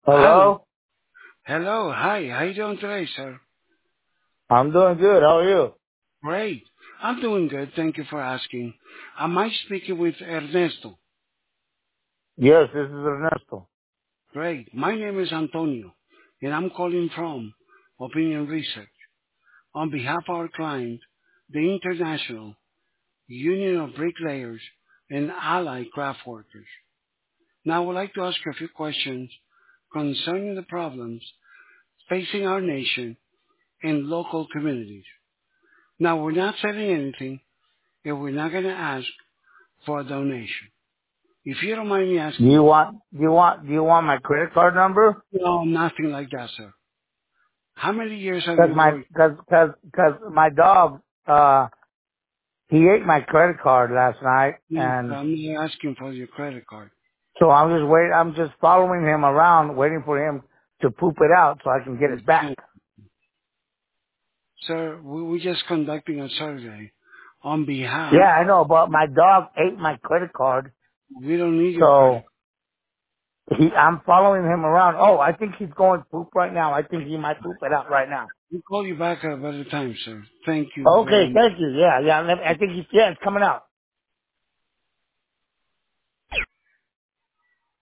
Hello. Hello? Hello. Hi. How you doing today, sir? I'm doing good. How are you? Great. I'm doing good. Thank you for asking. Am I speaking with Ernesto? Yes, this is Ernesto. Great. My name is Antonio, and I'm calling from Opinion Research on behalf of our client, the International Union of Bricklayers and Allied Craft Workers. Now, I would like to ask you a few questions concerning the problems facing our nation and local communities. Now, we're not selling anything, and we're not going to ask for a donation. If you don't mind me Do asking, you want my credit card number? no, nothing like that, sir. How many years have Cause you my, worked? cause my dog, he ate my credit card last night No, and I'm not asking for your credit card. so I'm just following him around waiting for him to poop it out so I can get it back. Sir, we're just conducting a survey on behalf. Yeah, I know, but my dog ate my credit card, We don't need your credit. so I'm following him around. Oh, I think he's going poop right now. I think he might poop it out right now. We'll call you back at a better time, sir. Thank you Okay, very much. thank you. Yeah, I think yeah, it's coming out.